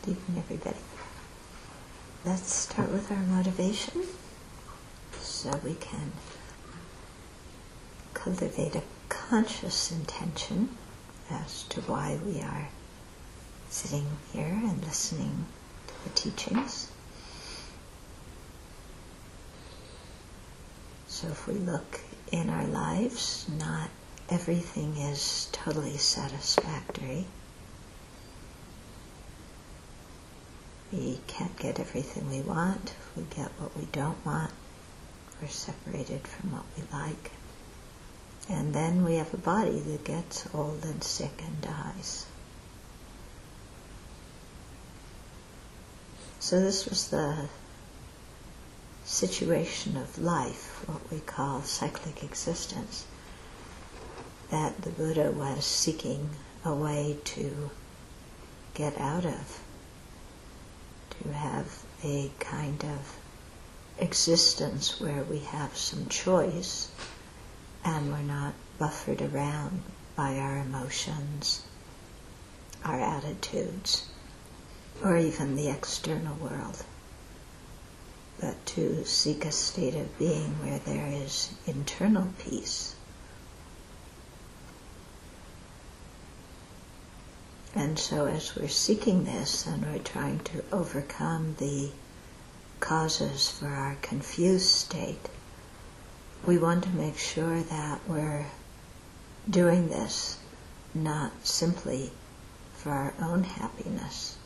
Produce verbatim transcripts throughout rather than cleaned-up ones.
evening, everybody. Let's start with our motivation so we can cultivate a conscious intention as to why we are sitting here and listening to the teachings. So if we look in our lives, not everything is totally satisfactory. We can't get everything we want. We get what we don't want. We're separated from what we like. And then we have a body that gets old and sick and dies. So this was the situation of life, what we call cyclic existence, that the Buddha was seeking a way to get out of, to have a kind of existence where we have some choice and we're not buffered around by our emotions, our attitudes, or even the external world, but to seek a state of being where there is internal peace. And so as we're seeking this and we're trying to overcome the causes for our confused state, we want to make sure that we're doing this not simply for our own happiness,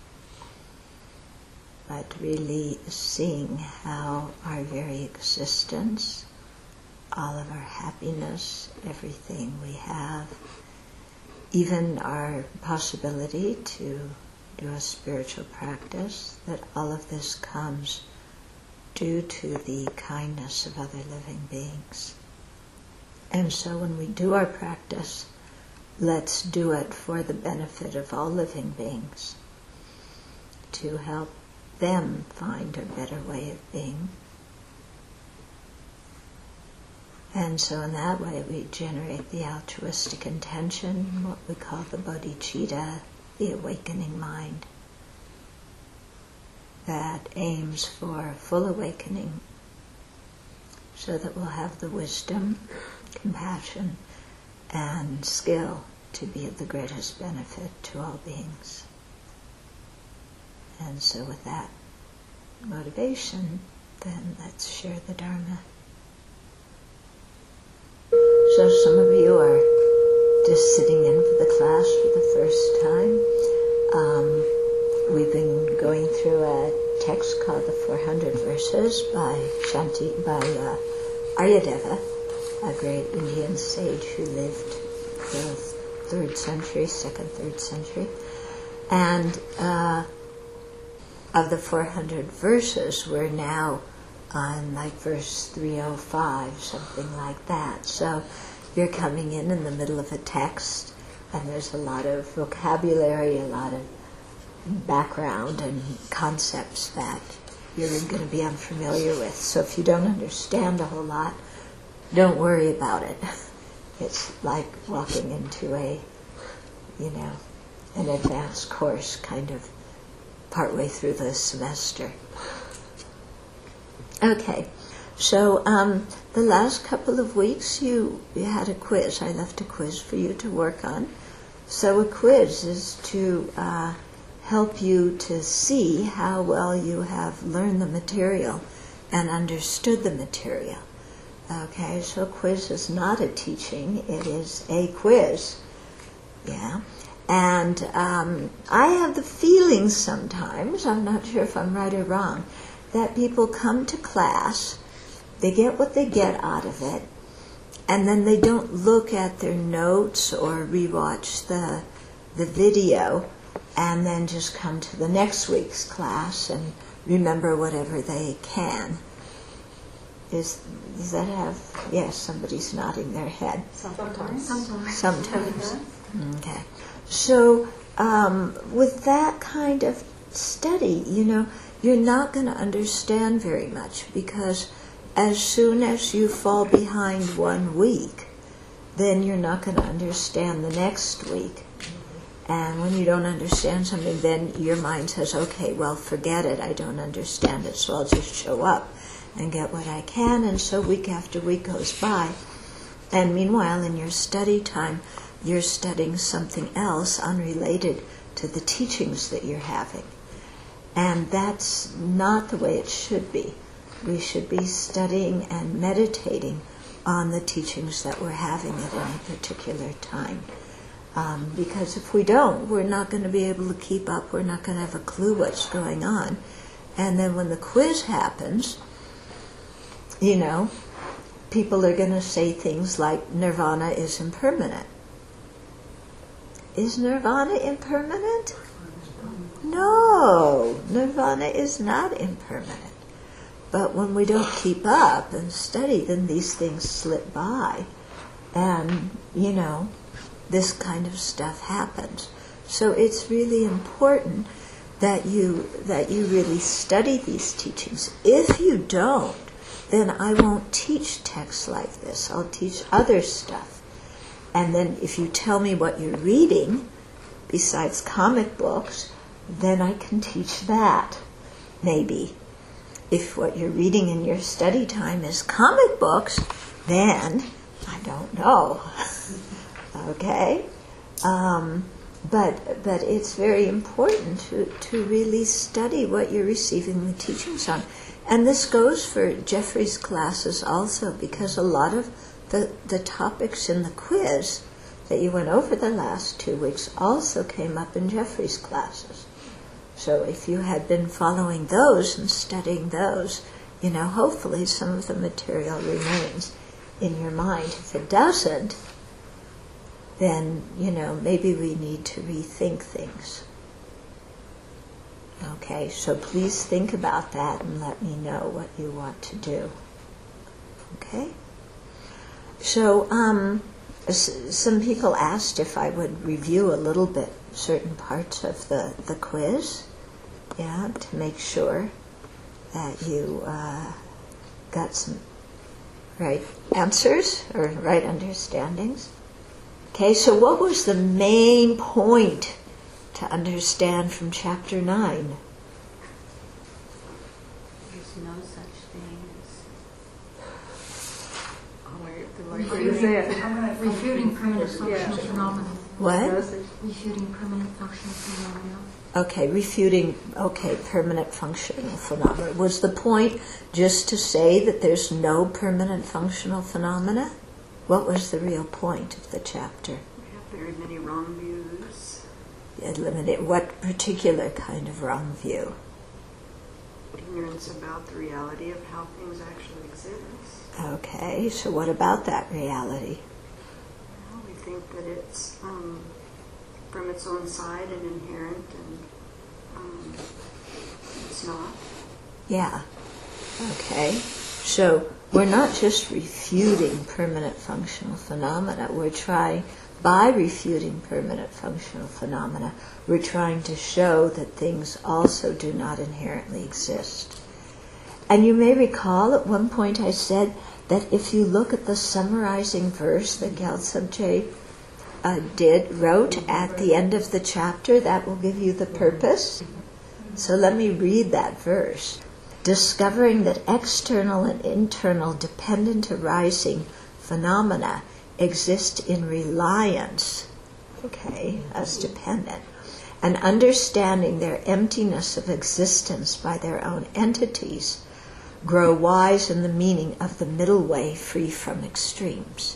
but really seeing how our very existence, all of our happiness, everything we have, even our possibility to do a spiritual practice, that all of this comes due to the kindness of other living beings. And so when we do our practice, let's do it for the benefit of all living beings, to help them find a better way of being. And so in that way we generate the altruistic intention, what we call the bodhicitta, the awakening mind, that aims for full awakening, so that we'll have the wisdom, compassion, and skill to be of the greatest benefit to all beings. And so with that motivation, then let's share the Dharma. So some of you are just sitting in for the class for the first time. Um, we've been going through a text called the four hundred Verses by Shanti, by uh, Aryadeva, a great Indian sage who lived the third century, second, third century. And uh, of the four hundred verses, we're now on like verse three oh five, something like that. So you're coming in in the middle of a text, and there's a lot of vocabulary, a lot of background and concepts that you're going to be unfamiliar with. So if you don't understand a whole lot, don't worry about it. It's like walking into a, you know, an advanced course kind of partway through the semester. Okay, so um, the last couple of weeks you, you had a quiz. I left a quiz for you to work on. So a quiz is to uh, help you to see how well you have learned the material and understood the material. Okay, so a quiz is not a teaching, it is a quiz. Yeah. And um, I have the feeling sometimes, I'm not sure if I'm right or wrong, that people come to class, they get what they get out of it, and then they don't look at their notes or rewatch the the video, and then just come to the next week's class and remember whatever they can. Is does that have? Yes, somebody's nodding their head. Sometimes. Sometimes. Sometimes. Okay. So um, with that kind of study, you know, you're not going to understand very much, because as soon as you fall behind one week, then you're not going to understand the next week. And when you don't understand something, then your mind says, okay, well, forget it. I don't understand it, so I'll just show up and get what I can. And so week after week goes by. And meanwhile, in your study time, you're studying something else unrelated to the teachings that you're having. And that's not the way it should be. We should be studying and meditating on the teachings that we're having at any particular time. Um, because if we don't, we're not going to be able to keep up. We're not going to have a clue what's going on. And then when the quiz happens, you know, people are going to say things like, nirvana is impermanent. Is nirvana impermanent? No, nirvana is not impermanent. But when we don't keep up and study, then these things slip by. And, you know, this kind of stuff happens. So it's really important that you that you really study these teachings. If you don't, then I won't teach texts like this. I'll teach other stuff. And then if you tell me what you're reading, besides comic books, then I can teach that, maybe. If what you're reading in your study time is comic books, then I don't know. Okay? Um, but but it's very important to, to really study what you're receiving the teachings on. And this goes for Jeffrey's classes also, because a lot of the, the topics in the quiz that you went over the last two weeks also came up in Jeffrey's classes. So if you had been following those and studying those, you know, hopefully some of the material remains in your mind. If it doesn't, then, you know, maybe we need to rethink things. Okay, so please think about that and let me know what you want to do. Okay? So, um, s- some people asked if I would review a little bit certain parts of the, the quiz, yeah, to make sure that you uh, got some right answers or right understandings. Okay, so what was the main point to understand from chapter nine? There's no such thing Refuting, refuting permanent functional Yeah. phenomena. What? Refuting permanent functional phenomena. Okay, refuting, okay, permanent functional phenomena. Was the point just to say that there's no permanent functional phenomena? What was the real point of the chapter? We have very many wrong views. Eliminate what particular kind of wrong view? Ignorance about the reality of how things actually exist. Okay, so what about that reality? Well, we think that it's um, from its own side and inherent, and um, it's not. Yeah. Okay. So we're not just refuting permanent functional phenomena. We're trying, by refuting permanent functional phenomena, we're trying to show that things also do not inherently exist. And you may recall at one point I said that if you look at the summarizing verse that Gyaltsab uh, did, wrote at the end of the chapter, that will give you the purpose. So let me read that verse. Discovering that external and internal dependent arising phenomena exist in reliance, okay, as dependent, and understanding their emptiness of existence by their own entities, grow wise in the meaning of the middle way free from extremes.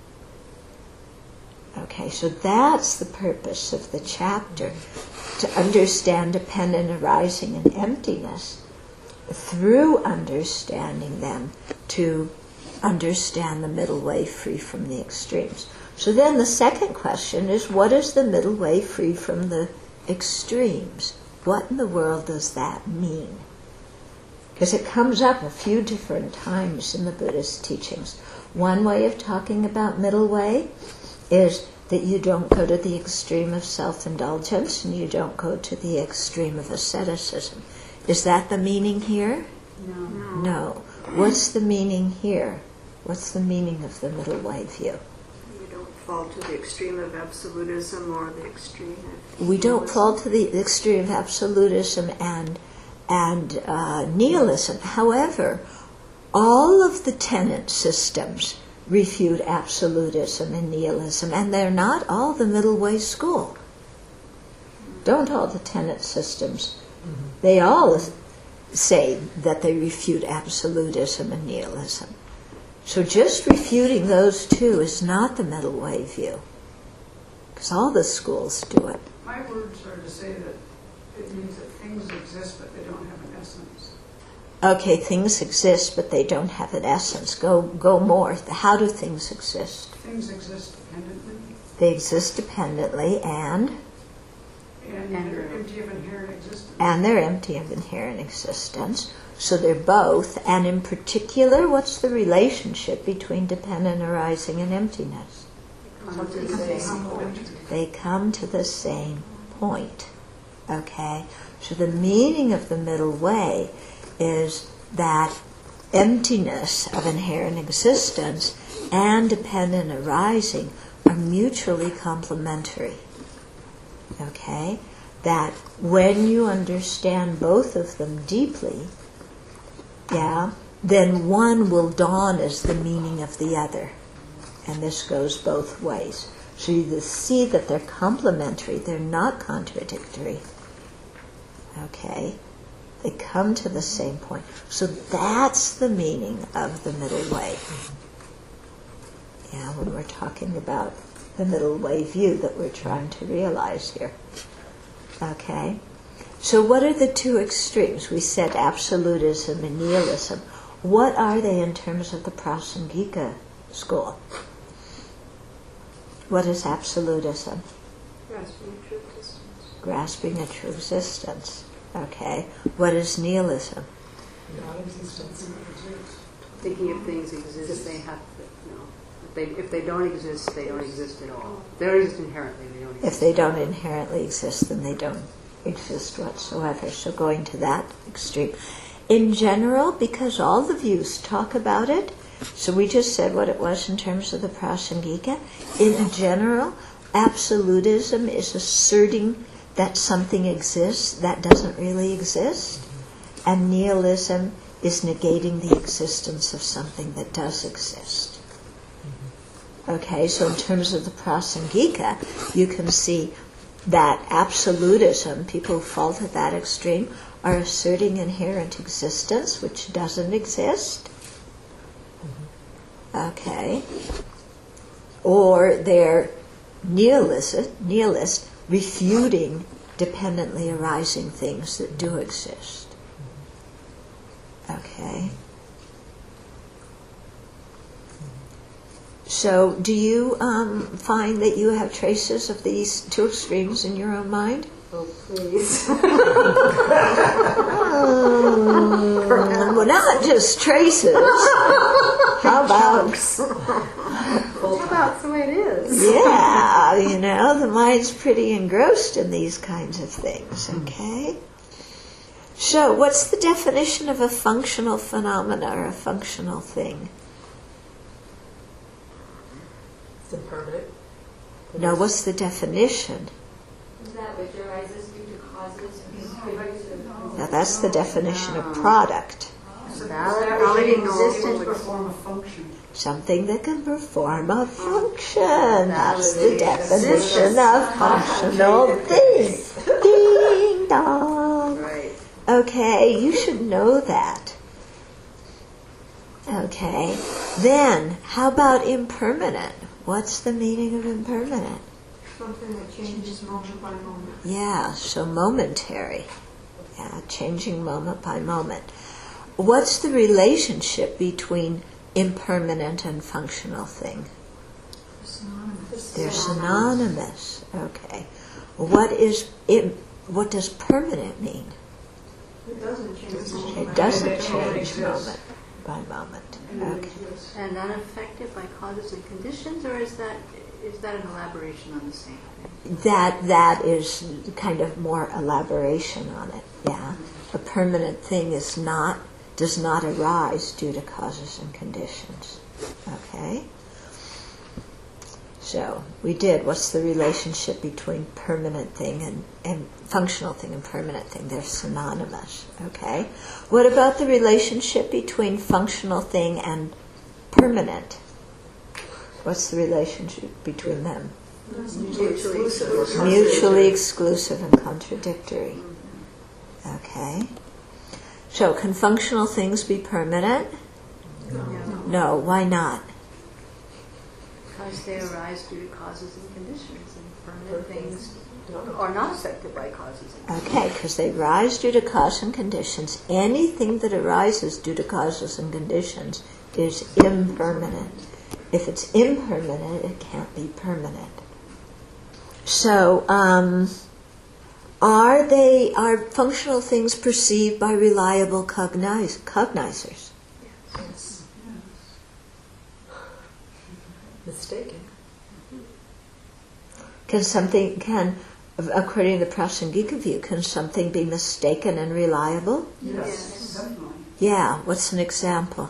Okay, so that's the purpose of the chapter, to understand dependent arising and emptiness, through understanding them, to understand the middle way free from the extremes. So then the second question is, what is the middle way free from the extremes? What in the world does that mean? Because it comes up a few different times in the Buddhist teachings. One way of talking about middle way is that you don't go to the extreme of self-indulgence and you don't go to the extreme of asceticism. Is that the meaning here? No. No. What's the meaning here? What's the meaning of the middle way view? You don't fall to the extreme of absolutism or the extreme of We don't nihilism? fall to the extreme of absolutism and and uh, nihilism. However, all of the tenet systems refute absolutism and nihilism, and they're not all the middle way school. Don't all the tenet systems. Mm-hmm. They all say that they refute absolutism and nihilism. So just refuting those two is not the middle way view, because all the schools do it. My words are to say that it means that things exist but they don't have an essence. Okay, things exist, but they don't have an essence. Go, go more. How do things exist? Things exist dependently. They exist dependently, and And, And they're they're- empty of inherent existence. and they're empty of inherent existence. So they're both. And in particular, what's the relationship between dependent arising and emptiness? Come to the same point. They come to the same point. Okay? So the meaning of the middle way is that emptiness of inherent existence and dependent arising are mutually complementary. Okay? That when you understand both of them deeply, yeah, then one will dawn as the meaning of the other. And this goes both ways. So you see that they're complementary, they're not contradictory. Okay? They come to the same point. So that's the meaning of the middle way. Yeah, when we're talking about the middle way view that we're trying to realize here. Okay? So what are the two extremes? We said absolutism and nihilism. What are they in terms of the Prasangika school? What is absolutism? Grasping a true existence. Grasping a true existence. Okay. What is nihilism? Non-existence exists. Thinking if things exist, they have to, no. If they, if they don't exist, they don't exist at all. They don't exist inherently, they don't exist. If they don't inherently exist, then they don't exist whatsoever. So going to that extreme. In general, because all the views talk about it, so we just said what it was in terms of the Prasangika. In general, absolutism is asserting that something exists that doesn't really exist, and nihilism is negating the existence of something that does exist. Okay, so in terms of the Prasangika, you can see that absolutism, people who fall to that extreme, are asserting inherent existence, which doesn't exist. Okay. Or they're nihilist, nihilist, refuting dependently arising things that do exist. Okay. So, do you um, find that you have traces of these two extremes in your own mind? Oh, please. Oh, well, not just traces. How about, How about the way it is? yeah, you know, the mind's pretty engrossed in these kinds of things, okay? So, what's the definition of a functional phenomena or a functional thing? It's impermanent. No, what's the definition? Is that which arises due to causes and contributes to the Now, that's the definition of product. Valid Existence perform a function. Something that can perform a function. That's the definition of functional thing. Ding dong. Right. Okay, you should know that. Okay. Then, how about impermanent? What's the meaning of impermanent? something that changes moment by moment. Yeah, so momentary. Yeah, changing moment by moment. What's the relationship between impermanent and functional thing? Synonymous. They're synonymous. Okay. What is it? What does permanent mean? It doesn't change moment It by doesn't moment. change moment by moment. Okay. And unaffected by causes and conditions, or is that is that an elaboration on the same thing? That that is kind of more elaboration on it. Yeah. A permanent thing is not does not arise due to causes and conditions. Okay. So we did. What's the relationship between permanent thing and, and functional thing and permanent thing? They're synonymous. Okay. What about the relationship between functional thing and permanent? What's the relationship between them? Mutually exclusive. Mutually exclusive and contradictory. Okay. So can functional things be permanent? No. No. Why not? Because they arise due to causes and conditions, and permanent things are not affected by causes and conditions. Okay, because they rise due to cause and conditions. Anything that arises due to causes and conditions is impermanent. If it's impermanent, it can't be permanent. So, um, are they are functional things perceived by reliable cogniz- cognizers? Yes. Mistaken. Can something can, according to the Prasangika view, can something be mistaken and reliable? Yes, Yes. definitely. Yeah. What's an example?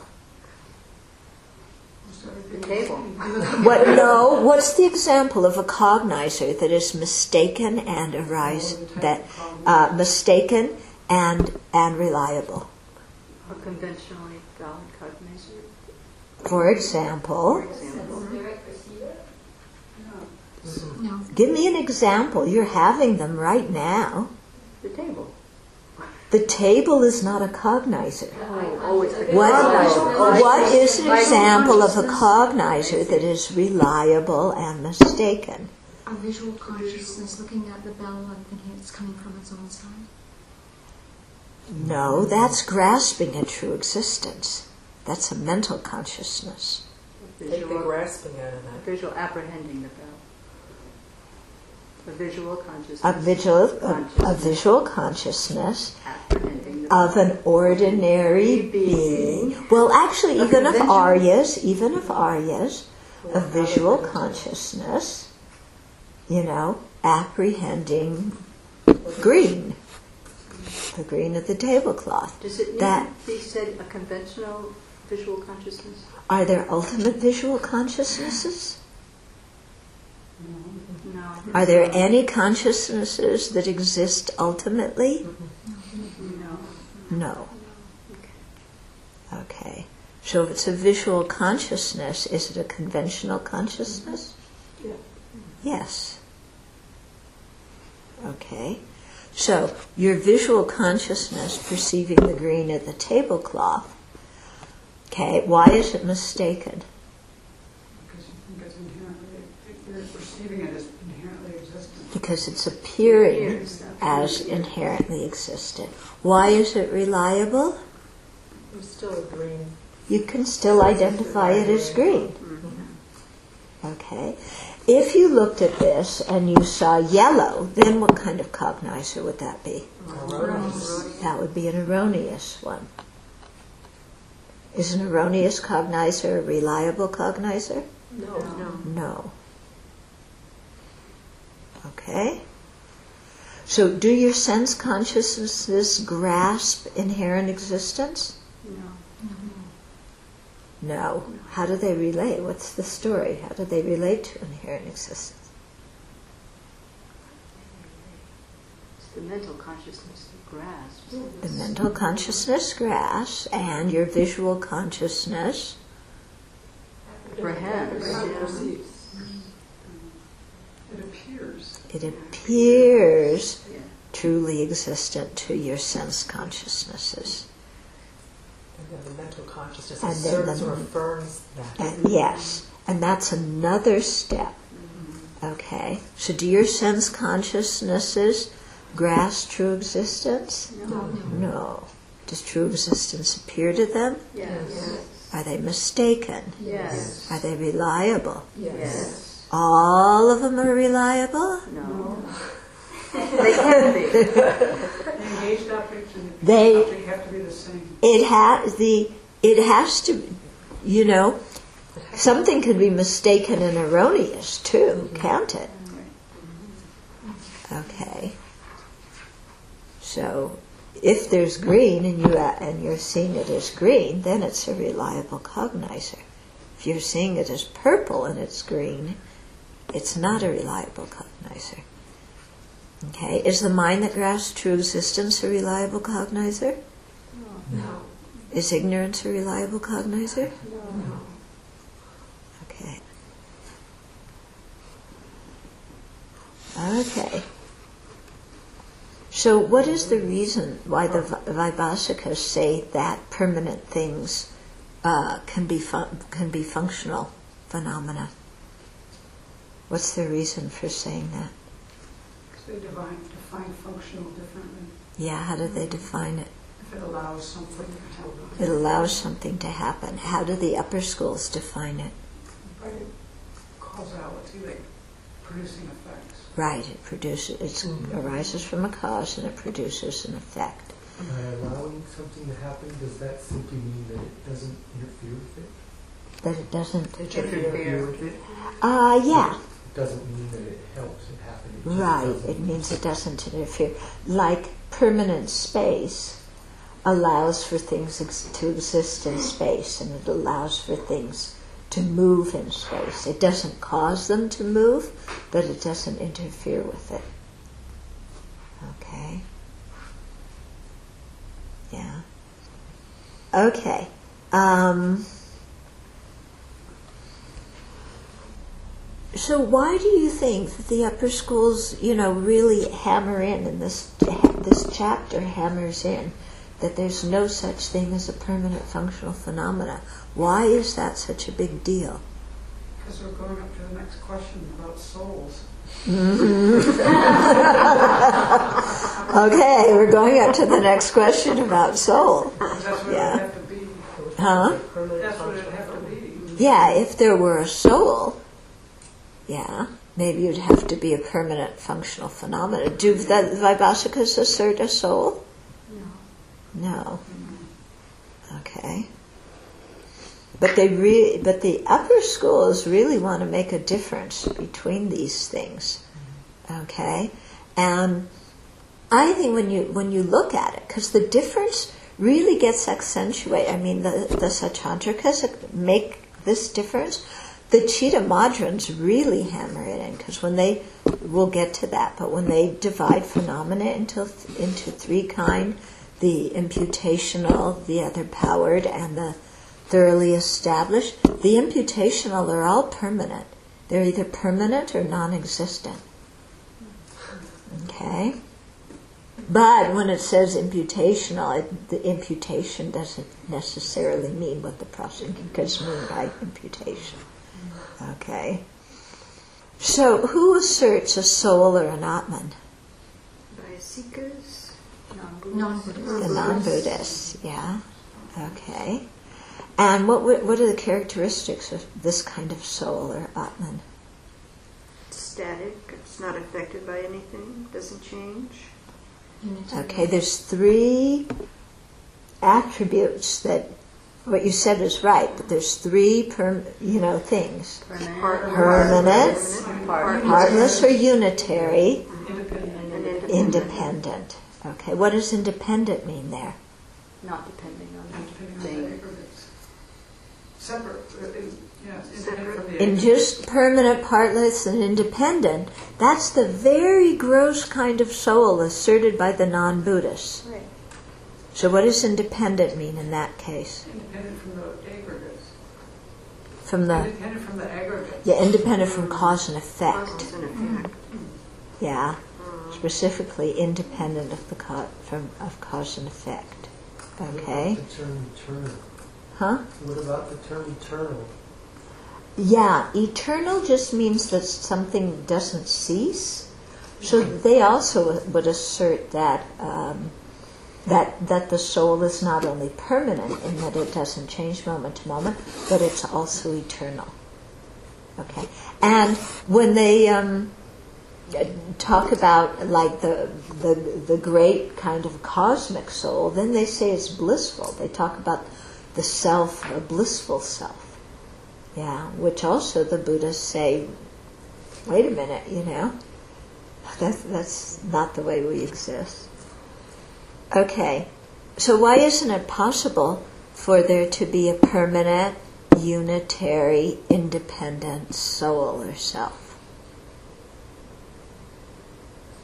The table. What? No. What's the example of a cognizer that is mistaken and arise that uh, mistaken and and reliable? A conventionally valid cognizer. For example, For example, Spirit receiver? No. give me an example. You're having them right now. the table. The table is not a cognizer. Oh, oh it's the What, cognizer. what is an example of a cognizer that is reliable and mistaken? A visual consciousness looking at the bell and thinking it's coming from its own side. No, that's grasping at true existence. That's a mental consciousness. Take the Visual, grasping out of that. visual apprehending the bell. A visual consciousness. A visual, a, a visual consciousness Apprehending the bell. of an ordinary being. Well, actually, even of Aryas, even of Aryas, a visual consciousness, you know, apprehending green, the green of the tablecloth. Does it need that- to be said a conventional visual consciousness? Are there ultimate visual consciousnesses? No. I think Are there so. any consciousnesses that exist ultimately? No. No. Okay. So if it's a visual consciousness, is it a conventional consciousness? Yeah. Yes. Okay. So your visual consciousness perceiving the green of the tablecloth, okay, why is it mistaken? Because you think it's inherently, you're perceiving it as inherently existent. Because it's appearing Appears, though. as inherently existent. Why is it reliable? There's still a green. You can still identify it as green. Okay. If you looked at this and you saw yellow, then what kind of cognizer would that be? Erroneous. That would be an erroneous one. Is an erroneous cognizer a reliable cognizer? No. No. No. Okay. So do your sense consciousnesses grasp inherent existence? No. No. How do they relate? What's the story? How do they relate to inherent existence? It's the mental consciousness that grasps. The mental consciousness grasps, and your visual consciousness Apprehends. yeah. Perceives. It appears. it appears Yeah. truly existent to your sense consciousnesses. And then the mental consciousness And then asserts the- or affirms that. And yes, and that's another step. Okay, so do your sense consciousnesses grasp true existence? No. No. Does true existence appear to them? Yes. Are they mistaken? Yes. Are they reliable? Yes. All of them are reliable? No. They can be. The engaged object and the They- object have to be the same. It has the. It has to. You know, something can be mistaken and erroneous too, can't it? Okay. So, if there's green and you uh, and you're seeing it as green, then it's a reliable cognizer. If you're seeing it as purple and it's green, It's not a reliable cognizer. Okay, is the mind that grasps true existence a reliable cognizer? No. Is ignorance a reliable cognizer? No. Okay. Okay. So what is the reason why the Vaibhasikas say that permanent things uh, can be fun- can be functional phenomena? What's the reason for saying that? Because they define, define functional differently. Yeah, how do they define it? If it allows something to happen. It allows something to happen. How do the upper schools define it? By causality, like producing effects. Right, it produces, it Mhm. arises from a cause and it produces an effect. By allowing something to happen, does that simply mean that it doesn't interfere with it? That it doesn't. Interfere with it? Uh, yeah. It doesn't mean that it helps it happen. It just Right, doesn't. it means it doesn't interfere. Like permanent space allows for things ex- to exist in space, and it allows for things to move in space. It doesn't cause them to move, but it doesn't interfere with it. Okay. Yeah. Okay. Um, So why do you think that the upper schools, you know, really hammer in, and this this chapter hammers in, that there's no such thing as a permanent functional phenomena? Why is that such a big deal? Because we're going up to the next question about souls. Okay, we're going up to the next question about soul. Because that's what Yeah. it would have to be. Huh? That's what it would have to be. Yeah, if there were a soul, yeah, maybe you'd have to be a permanent functional phenomena. Do the Vaibhasikas assert a soul? No. No. Okay. But they re- but the upper schools really want to make a difference between these things. Okay? And I think when you when you look at it, because the difference really gets accentuated. I mean, the, the Sautrantrikas make this difference. The Chitta-Madhyans really hammer it in, because when they, we'll get to that, but when they divide phenomena into into three kind, the imputational, the other powered, and the thoroughly established, the imputational are all permanent. They're either permanent or non-existent. Okay? But when it says imputational, it, the imputation doesn't necessarily mean what the prosecutors mean by imputation. Okay. So, who asserts a soul or an Atman? Vaisikas, Non-Buddhist. The non-Buddhists, yeah. Okay. And what what are the characteristics of this kind of soul or Atman? It's static. It's not affected by anything. Doesn't change. Unity. Okay, there's three attributes that what you said is right, but there's three per, you know things. permanent, Permanent, Part- heartless or unitary, Independent. and independent. independent. Okay, what does independent mean there? not depending on Depending on the the thing. aggregates. Separate, uh, in- yeah, Separate. independent from the In aggregates. just permanent, partless, and independent, that's the very gross kind of soul asserted by the non-Buddhists. Right. So what does independent mean in that case? Independent from the aggregates. From the, Independent from the aggregates. yeah, independent from cause and effect. Causes and effect. Yeah, specifically independent of the co- from of cause and effect. Okay, What about the term eternal? huh? What about the term eternal? Yeah, eternal just means that something doesn't cease. So they also would assert that um, that that the soul is not only permanent in that it doesn't change moment to moment, but it's also eternal. Okay, and when they um, talk about like the, the the great kind of cosmic soul, then they say it's blissful. They talk about the self, a blissful self. Yeah, which also the Buddhists say, wait a minute, you know, that's, that's not the way we exist. Okay, so why isn't it possible for there to be a permanent, unitary, independent soul or self?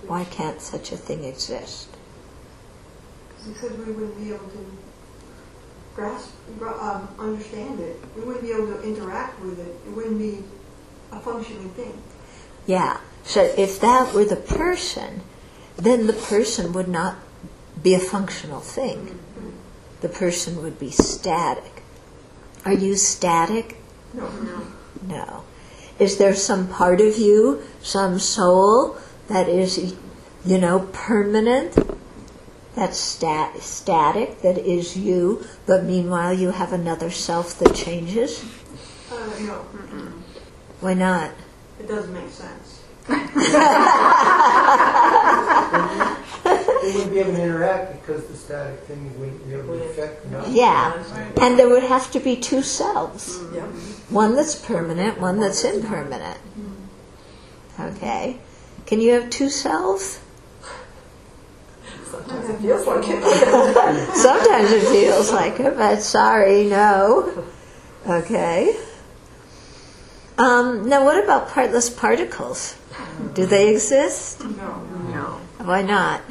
Why can't such a thing exist? Because we wouldn't be able to grasp, gra- um, understand it. We wouldn't be able to interact with it. It wouldn't be a functioning thing. Yeah. So if that were the person, then the person would not be a functional thing. The person would be static. Are you static? No, no. No. Is there some part of you, some soul, that is, you know, permanent, that's stat- static, that is you, but meanwhile you have another self that changes? Uh, no. Mm-mm. Why not? It doesn't make sense. They wouldn't be able to interact because the static thing wouldn't be able to affect them. Yeah. And there would have to be two selves. Yep. One that's permanent, one that's impermanent. Okay. Can you have two selves? Sometimes it feels like it. Sometimes it feels like it, but sorry, no. Okay. Um, now, what about partless particles? Do they exist? No. No. Why not?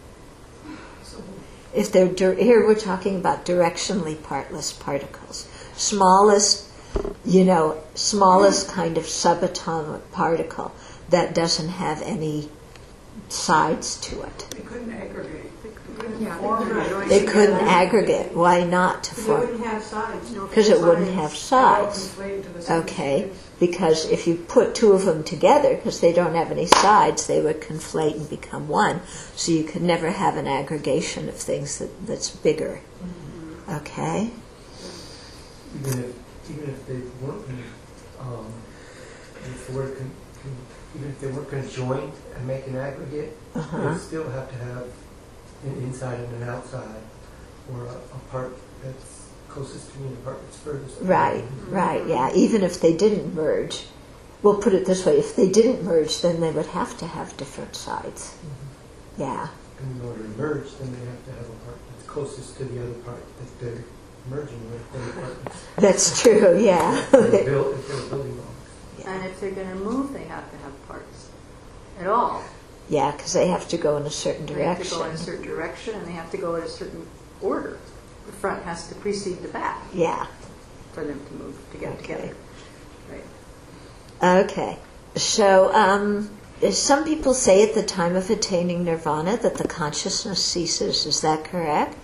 If they're dir- here, we're talking about directionally partless particles, smallest, you know, smallest kind of subatomic particle that doesn't have any sides to it. They couldn't aggregate. Yeah, They couldn't aggregate. Why not to They form? wouldn't have sides. Because it wouldn't have sides. Conflate into the same Okay, space. because if you put two of them together, because they don't have any sides, they would conflate and become one. So you could never have an aggregation of things that, that's bigger. Okay? Even if even if they weren't, um, if they were con- con- even if they weren't conjoined and make an aggregate, Uh-huh. they still have to have an inside and an outside, or a, a part that's closest to me and a part that's furthest away. Right, right, yeah. Even if they didn't merge, we'll put it this way, if they didn't merge, then they would have to have different sides. Yeah, And in order to merge, then they have to have a part that's closest to the other part that they're merging with. Than the part that's that's true, yeah. they're built, if they're building blocks. And if they're going to move, they have to have parts at all. Yeah, because they have to go in a certain They have to go in a direction. certain direction, and they have to go in a certain order. The front has to precede the back Yeah, for them to move to get Okay. together. Right. okay. So, um, some people say at the time of attaining nirvana that the consciousness ceases. Is that correct?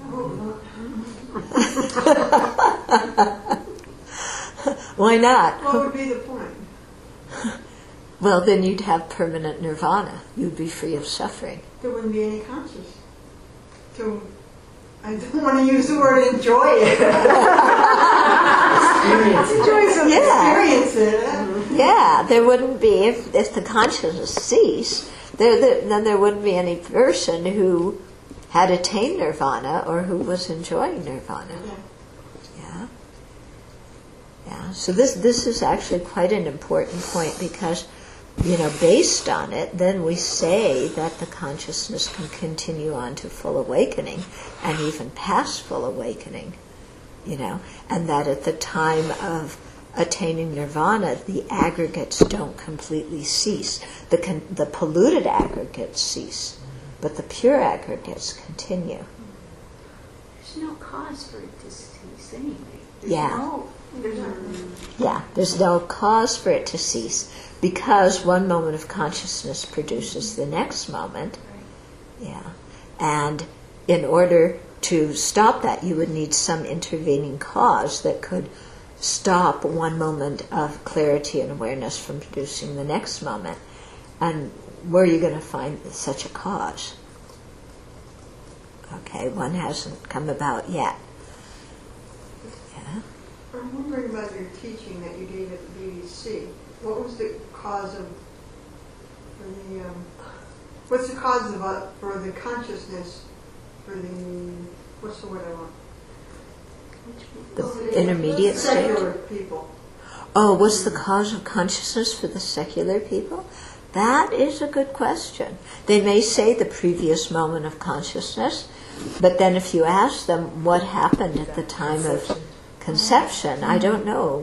Why not? What would be the point? Well, then you'd have permanent nirvana. You'd be free of suffering. There wouldn't be any conscious. So I don't want to use the word enjoy it. Enjoy some Yeah. experience it. Yeah, there wouldn't be, if, if the consciousness ceased, there, there, then there wouldn't be any person who had attained nirvana or who was enjoying nirvana. Yeah. Yeah. So this this is actually quite an important point because, you know, based on it, then we say that the consciousness can continue on to full awakening and even past full awakening, you know, and that at the time of attaining nirvana, the aggregates don't completely cease. The con- the polluted aggregates cease, but the pure aggregates continue. There's no cause for it to cease anyway. There's Yeah. No, there's no, Yeah, there's no cause for it to cease because one moment of consciousness produces the next moment. Yeah. And in order to stop that, you would need some intervening cause that could stop one moment of clarity and awareness from producing the next moment. And where are you going to find such a cause? Okay, one hasn't come about yet. Yeah. I'm wondering about your teaching that you gave at the B B C. What was the cause of for the um, what's the cause of uh, for the consciousness for the what's the word I want? The intermediate state? Secular people. Oh, what's the cause of consciousness for the secular people? That is a good question. They may say the previous moment of consciousness, but then if you ask them what happened at the time of conception, I don't know.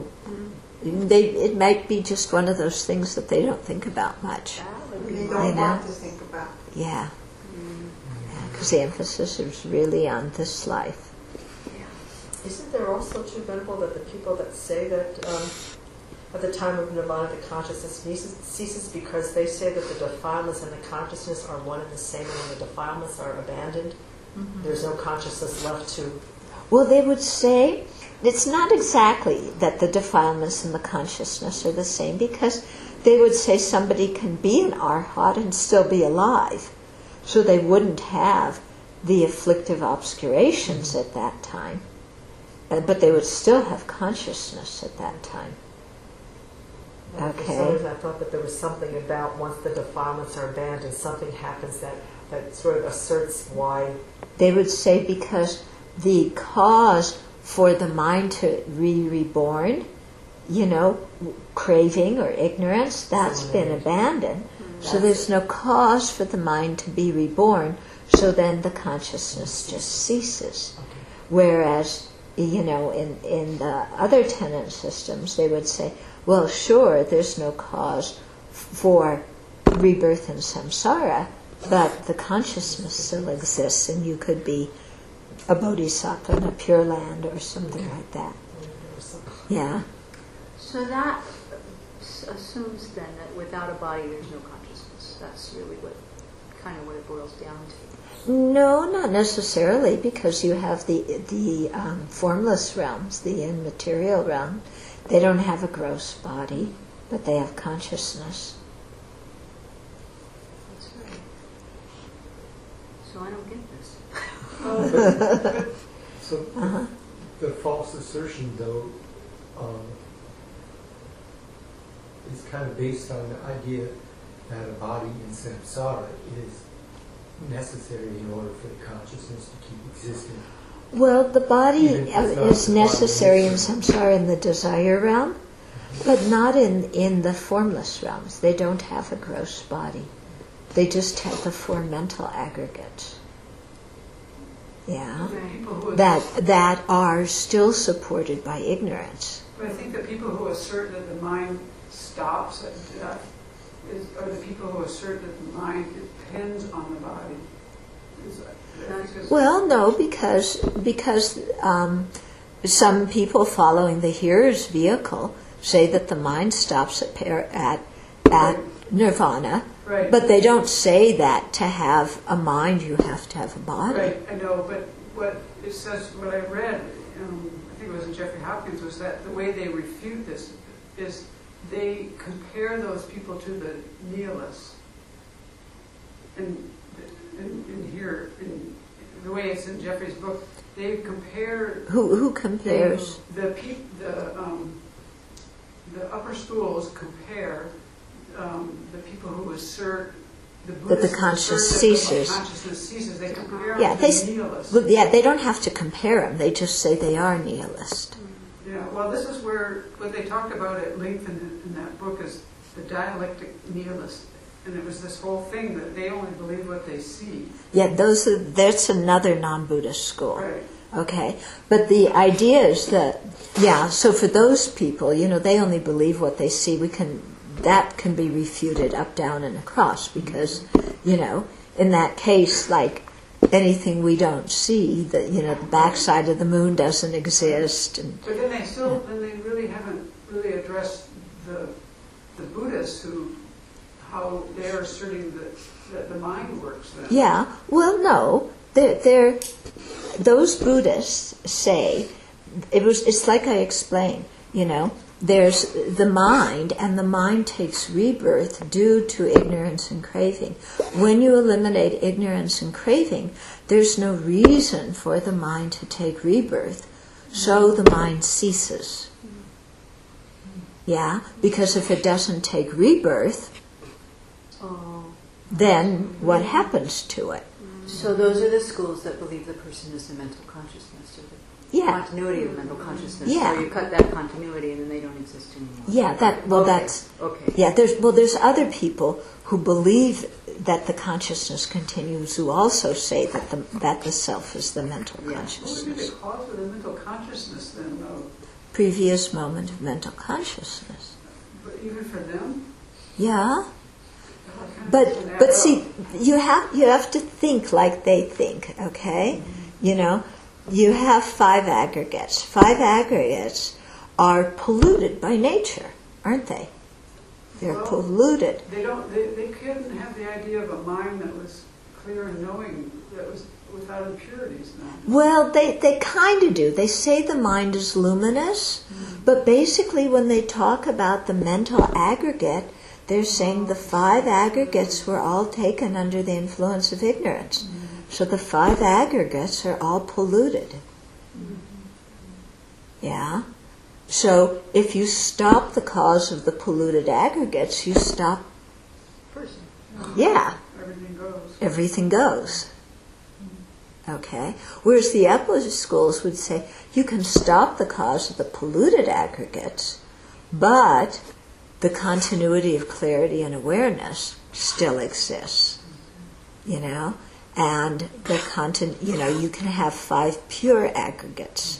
They, it might be just one of those things that they don't think about much. They I don't know. want to think about Yeah. Because the emphasis is really on this life. Isn't there also true, Venerable, that the people that say that um, at the time of nirvana the consciousness ceases, ceases because they say that the defilements and the consciousness are one and the same, and when the defilements are abandoned, mm-hmm. there's no consciousness left to... Well, they would say it's not exactly that the defilements and the consciousness are the same, because they would say somebody can be an arhat and still be alive. So they wouldn't have the afflictive obscurations mm-hmm. at that time. Uh, but they would still have consciousness at that time. And okay. For some reason I thought that there was something about once the defilements are abandoned, something happens that, that sort of asserts why... They would say because the cause for the mind to be reborn, you know, craving or ignorance, that's been abandoned. Mm-hmm. So there's no cause for the mind to be reborn, so then the consciousness just ceases. Okay. Whereas, you know, in, in the other tenet systems, they would say, well, sure, there's no cause for rebirth in samsara, but the consciousness still exists, and you could be a bodhisattva in a pure land or something like that. Yeah. So that assumes then that without a body there's no consciousness. That's really what kind of what it boils down to. No, not necessarily, because you have the the um, formless realms, the immaterial realm. They don't have a gross body, but they have consciousness. That's right. So I don't get this. Oh, but, but, so Uh-huh. the, the false assertion, though, um, is kind of based on the idea that a body in samsara is necessary in order for the consciousness to keep existing. Well, the body Even if it's not is the body necessary in itself. samsara in the desire realm, but not in, in the formless realms. They don't have a gross body. They just have the four mental aggregates. Yeah. People who That that are still supported by ignorance. But I think the people who assert that the mind stops at death is, are the people who assert that the mind depends on the body. Is that, because Well, no, because because um, some people following the hearer's vehicle say that the mind stops at par- at at nirvana, right. but they don't say that to have a mind you have to have a body. Right, I know, but what it says, what I read, um, I think it was in Jeffrey Hopkins, was that the way they refute this is they compare those people to the nihilists. And in, in here, in the way it's in Jeffrey's book, they compare Who who compares? the the, peop, the, um, the upper schools compare um, the people who assert the That the Buddhists conscious assert that the ceases. consciousness ceases. They compare Yeah, them they to s- nihilists. Well, yeah, they don't have to compare them. They just say they are nihilist. Yeah, well, this is where what they talked about at length in, in that book is the dialectic nihilist, and it was this whole thing that they only believe what they see. Yeah, those are, that's another non-Buddhist school. Right. Okay, but the idea is that, yeah, so for those people, you know, they only believe what they see. We can, that can be refuted up, down, and across, because, you know, in that case, like anything we don't see, that, you know, the backside of the moon doesn't exist. And, But then they still, then they really haven't really addressed the the Buddhists who, how they're asserting that, that the mind works then. yeah, well, no, they're, they're, those Buddhists say, it was, it's like I explained, you know, there's the mind, and the mind takes rebirth due to ignorance and craving. When you eliminate ignorance and craving, there's no reason for the mind to take rebirth, so the mind ceases. Yeah, because if it doesn't take rebirth, Oh. then what happens to it? So those are the schools that believe the person is the mental consciousness, or the Yeah. continuity of mental consciousness. Yeah. So you cut that continuity and then they don't exist anymore. Yeah, that well, Okay. that's Okay. yeah. There's well, there's other people who believe that the consciousness continues, who also say that the that the self is the mental Yeah. What would be consciousness, the cause of the mental consciousness then, though? previous moment of mental consciousness. But even for them? Yeah, But but see, you have you have to think like they think, okay? You know, you have five aggregates. Five aggregates are polluted by nature, aren't they? They're Well, polluted. They don't. They, they couldn't have the idea of a mind that was clear and knowing, that was without impurities. No. Well, they, they kind of do. They say the mind is luminous, but basically when they talk about the mental aggregate, they're saying the five aggregates were all taken under the influence of ignorance. So the five aggregates are all polluted. Yeah? So if you stop the cause of the polluted aggregates, you stop, Person. yeah, Everything goes. everything goes. Okay? Whereas the Eppley schools would say you can stop the cause of the polluted aggregates, but the continuity of clarity and awareness still exists. You know? And the content, you know, you can have five pure aggregates.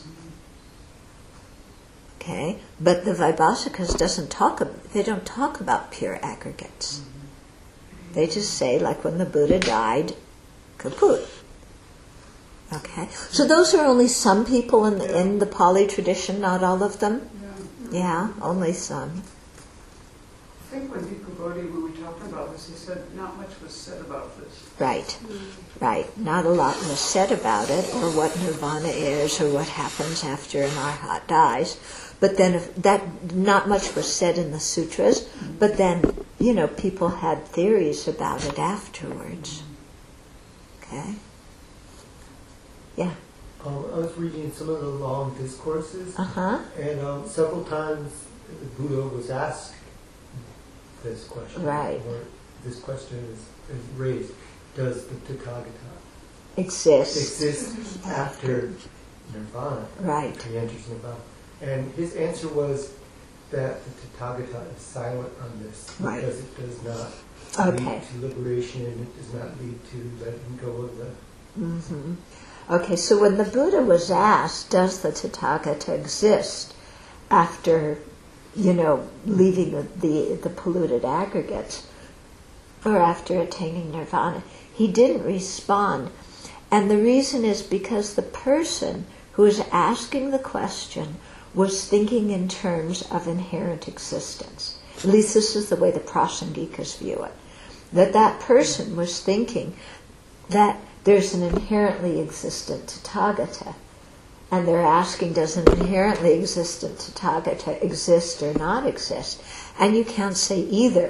Okay? But the Vaibhasikas doesn't talk about, they don't talk about pure aggregates. They just say, like when the Buddha died, kaput. Okay? So those are only some people in the, in the Pali tradition, not all of them? Yeah. Yeah, only some. I think when Bhikkhu Bodhi, when we talked about this, he said not much was said about this. Right, right. Not a lot was said about it, or what nirvana is, or what happens after an arhat dies. But then, if that not much was said in the sutras. But then, you know, people had theories about it afterwards. Okay. Yeah. Um, I was reading some of the long discourses, Uh huh. and um, several times the Buddha was asked this question. Right. Or this question is, is raised: does the Tathagata Exists. exist after nirvana? Right. He enters nirvana, and his answer was that the Tathagata is silent on this Right. because it does not Okay. lead to liberation, and it does not lead to letting go of the. Mm-hmm. Okay, so when the Buddha was asked, does the Tathagata exist after, you know, leaving the, the, the polluted aggregates, or after attaining nirvana, he didn't respond. And the reason is because the person who was asking the question was thinking in terms of inherent existence. At least this is the way the Prasangikas view it. That that person was thinking that there's an inherently existent Tathagata. And they're asking, does an inherently existent Tathagata exist or not exist? And you can't say either.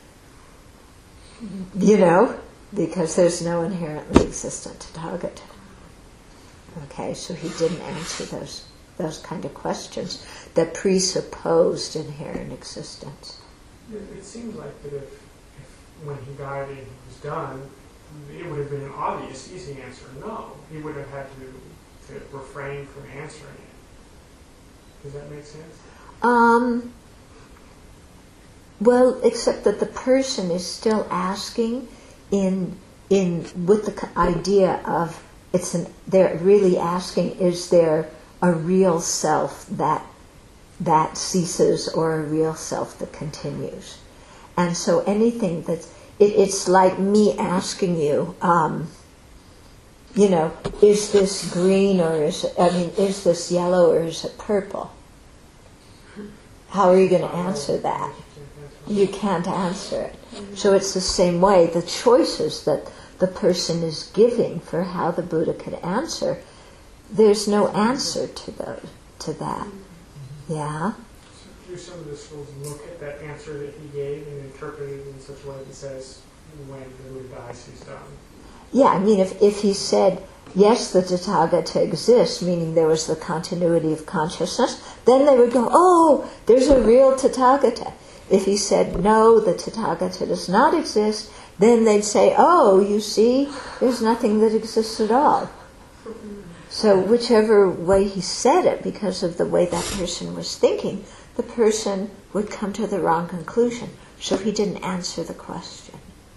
You know? Because there's no inherently existent Tathagata. Okay, so he didn't answer those those kind of questions that presupposed inherent existence. It, it seems like that if, if when he died and he was done, it would have been an obvious, easy answer, no. He would have had to, to refrain from answering it. Does that make sense? Um, well, except that the person is still asking in in with the idea of it's an they're really asking, is there a real self that that ceases or a real self that continues? And so anything that's it, it's like me asking you, um, you know, is this green or is it, I mean, is this yellow or is it purple? How are you going to answer that? You can't answer it. So it's the same way. The choices that the person is giving for how the Buddha could answer, there's no answer to those, to that. Yeah? Do some of the schools look at that answer that he gave and interpret it in such a way that says, when the Buddha dies, he's done? Yeah, I mean, if, if he said, yes, the Tathagata exists, meaning there was the continuity of consciousness, then they would go, oh, there's a real Tathagata. If he said, no, the Tathagata does not exist, then they'd say, oh, you see, there's nothing that exists at all. So whichever way he said it, because of the way that person was thinking, the person would come to the wrong conclusion. So he didn't answer the question.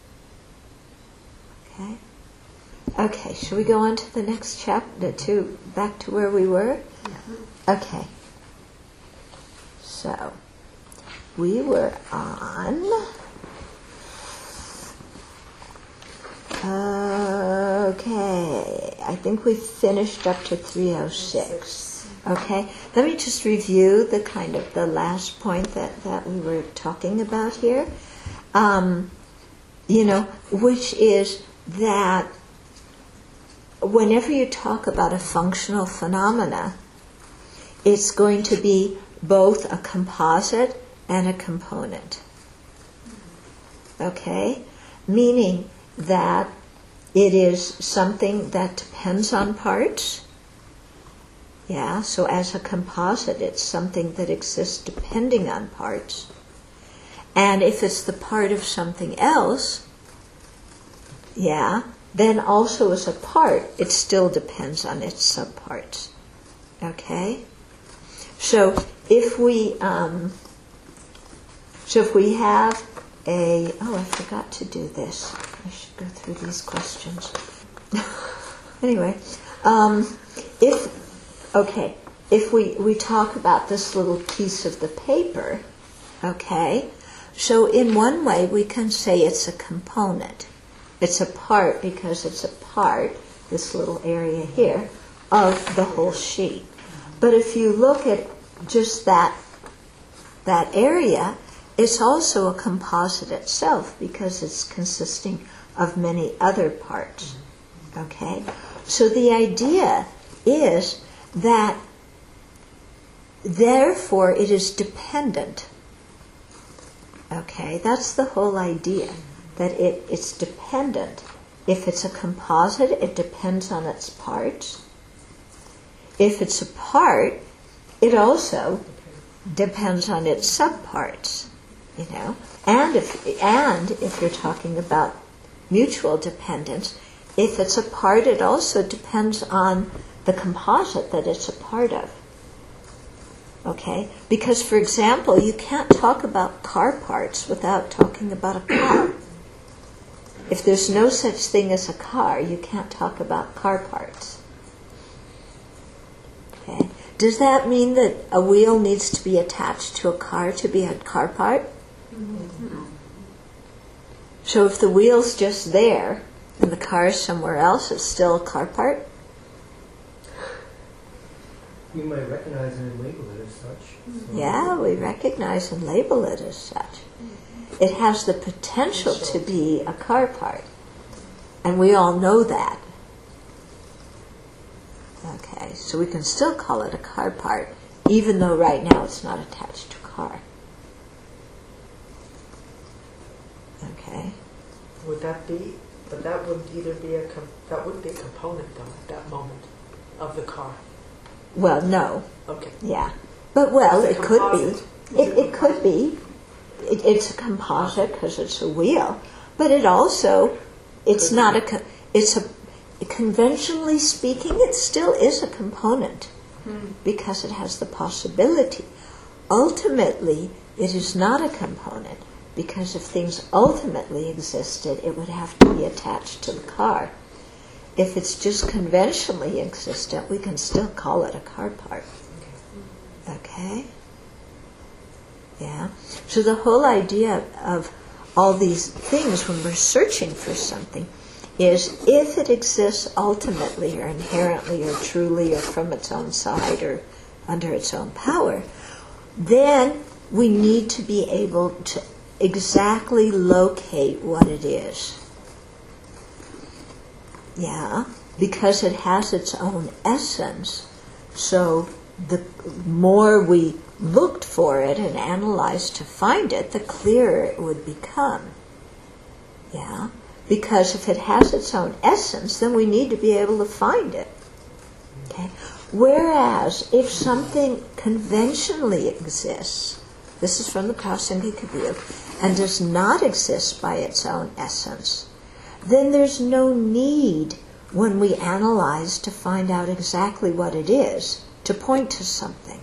Okay? Okay, shall we go on to the next chapter, to back to where we were? Okay. So, we were on Okay, I think we finished up to three oh six. Okay, let me just review the kind of the last point that, that we were talking about here. Um, you know, which is that whenever you talk about a functional phenomena, it's going to be both a composite and a component. Okay? Meaning that it is something that depends on parts. Yeah, so as a composite, it's something that exists depending on parts. And if it's the part of something else, yeah, then also as a part, it still depends on its subparts. Okay? So if we, um, so if we have a, oh, I forgot to do this. I should go through these questions. Anyway, um, if, okay, if we, we talk about this little piece of the paper, okay, so in one way we can say it's a component. It's a part because it's a part, this little area here, of the whole sheet. But if you look at just that that area, it's also a composite itself because it's consisting of many other parts. Okay? So the idea is that therefore it is dependent. Okay? That's the whole idea, that it, it's dependent. If it's a composite, it depends on its parts. If it's a part, it also depends on its subparts, you know. And if and if you're talking about mutual dependence, if it's a part, it also depends on the composite that it's a part of. Okay? Because, for example, you can't talk about car parts without talking about a car. If there's no such thing as a car, you can't talk about car parts. Okay? Does that mean that a wheel needs to be attached to a car to be a car part? Mm-hmm. So if the wheel's just there and the car is somewhere else, it's still a car part? We might recognize it and label it as such. So. Yeah, we recognize and label it as such. It has the potential to be a car part. And we all know that. Okay, so we can still call it a car part, even though right now it's not attached to a car. Okay. Would that be? But that would either be a com- that would be a component though at that moment of the car. Well, no. Okay. Yeah, but well, It's a it could composite. be. It, it could be. It, it's a composite because it's a wheel, but it also it's Could not be. a. Co- it's a. Conventionally speaking, it still is a component because it has the possibility. Ultimately, it is not a component because if things ultimately existed, it would have to be attached to the car. If it's just conventionally existent, we can still call it a car part. Okay? Yeah. So the whole idea of all these things when we're searching for something is if it exists ultimately or inherently or truly or from its own side or under its own power, then we need to be able to exactly locate what it is. Yeah, because it has its own essence. So the more we looked for it and analyzed to find it, the clearer it would become. Yeah. Because if it has its own essence, then we need to be able to find it. Okay? Whereas, if something conventionally exists, this is from the Prasangika view, and does not exist by its own essence, then there's no need when we analyze to find out exactly what it is, to point to something.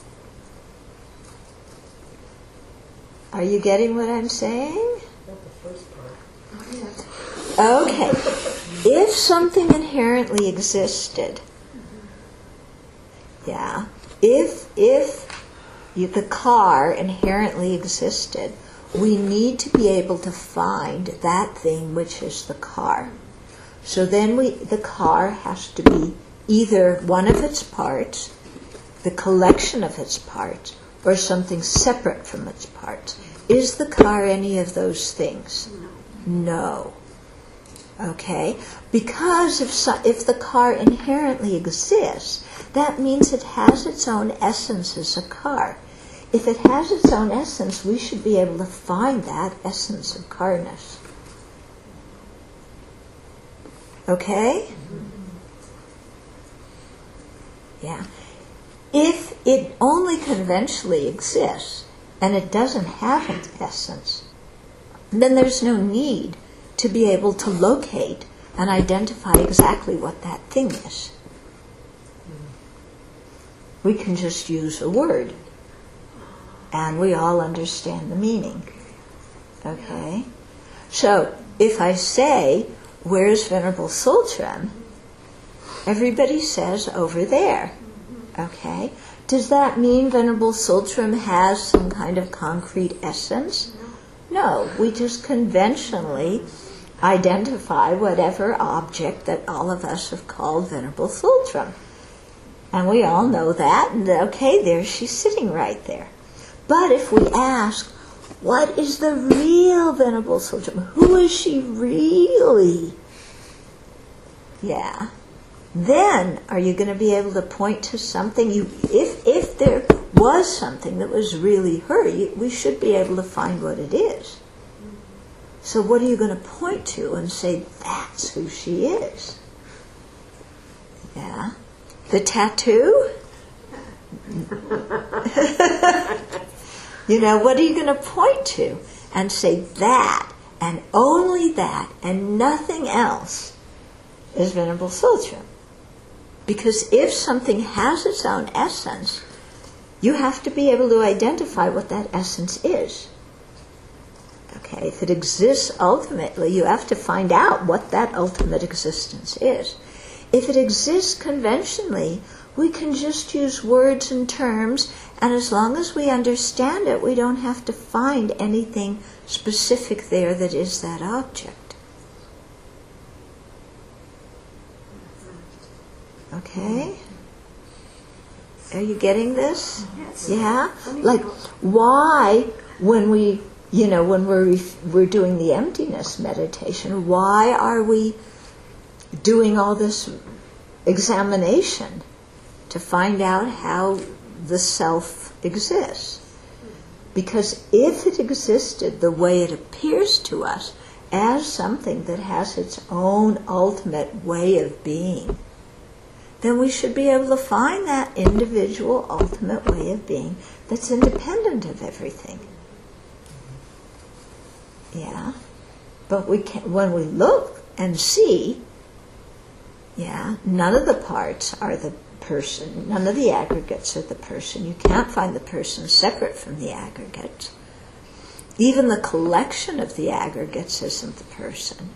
Are you getting what I'm saying? Not the first part. Okay. If something inherently existed, yeah, if if you, the car inherently existed, we need to be able to find that thing which is the car. So then we, the car has to be either one of its parts, the collection of its parts, or something separate from its parts. Is the car any of those things? No. Okay? Because if, so, if the car inherently exists, that means it has its own essence as a car. If it has its own essence, we should be able to find that essence of carness. Okay? Yeah. If it only conventionally exists and it doesn't have an essence, then there's no need to be able to locate and identify exactly what that thing is. We can just use a word and we all understand the meaning. Okay? So, if I say, where's Venerable Sultram? Everybody says, over there. Okay? Does that mean Venerable Sultram has some kind of concrete essence? No. We just conventionally identify whatever object that all of us have called Venerable Sultram. And we all know that, and okay, there she's sitting right there. But if we ask, what is the real Venerable Sultram? Who is she really? Yeah. Then are you going to be able to point to something? You, if if there was something that was really her, you, we should be able to find what it is. So what are you going to point to and say, that's who she is? Yeah. The tattoo? You know, what are you going to point to and say that and only that and nothing else is Venerable Sultram? Because if something has its own essence, you have to be able to identify what that essence is. Okay, if it exists ultimately, you have to find out what that ultimate existence is. If it exists conventionally, we can just use words and terms, and as long as we understand it, we don't have to find anything specific there that is that object. Okay? Are you getting this? Yes. Yeah? Like, why, when we, you know, when we're, we're doing the emptiness meditation, why are we doing all this examination to find out how the self exists? Because if it existed the way it appears to us, as something that has its own ultimate way of being, then we should be able to find that individual ultimate way of being that's independent of everything. Yeah. But we can, when we look and see, yeah, none of the parts are the person, none of the aggregates are the person. You can't find the person separate from the aggregates. Even the collection of the aggregates isn't the person.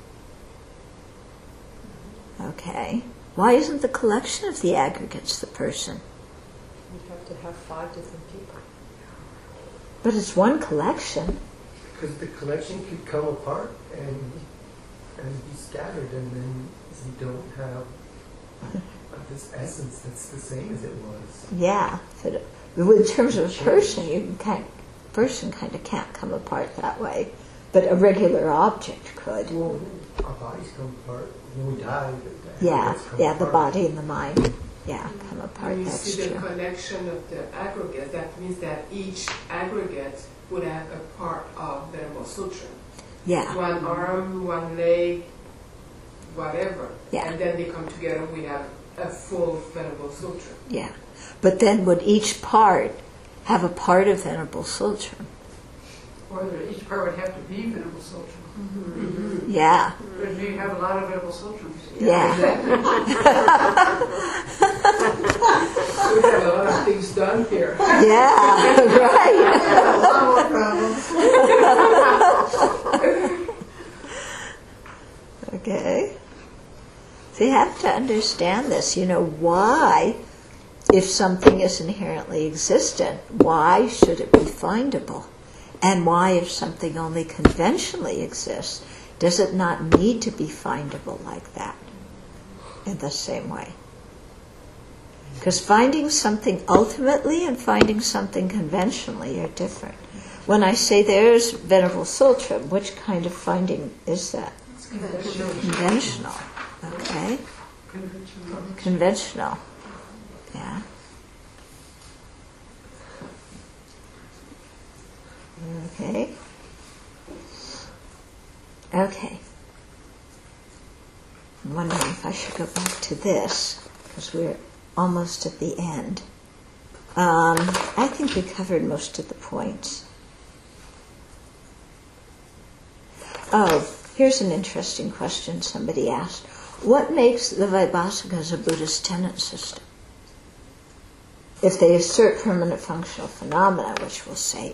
Okay. Why isn't the collection of the aggregates the person? You'd have to have five different people. But it's one collection. Because the collection could come apart and and be scattered, and then you don't have this essence that's the same as it was. Yeah. But in terms of a person, you can't, person kind of can't come apart that way. But a regular object could. Well, our bodies come apart when we die. The Yeah, come yeah, the apart. body and the mind, yeah, come apart. When you That's see the true. connection of the aggregate, that means that each aggregate would have a part of Venerable Sultram. Yeah, One arm, one leg, whatever. Yeah. And then they come together, we have a full Venerable Sultram. yeah. But then would each part have a part of Venerable Sultram? Or that each part would have to be Venerable Sultram. Yeah, But you have a lot of Venerable Sultrams. yeah. We have a lot of things done here. Yeah, right. A lot more problems. Okay. So you have to understand this, you know, why, if something is inherently existent, why should it be findable? And why, if something only conventionally exists, Does it not need to be findable like that in the same way? Because finding something ultimately and finding something conventionally are different. When I say there's Venerable Sultram, which kind of finding is that? Conventional. Conventional. Okay. Conventional. Conventional. Yeah. Okay. Okay. I'm wondering if I should go back to this, because we're almost at the end. Um, I think we covered most of the points. Oh, here's an interesting question somebody asked. What makes the Vaibhasikas a Buddhist tenet system? If they assert permanent functional phenomena, which we'll say.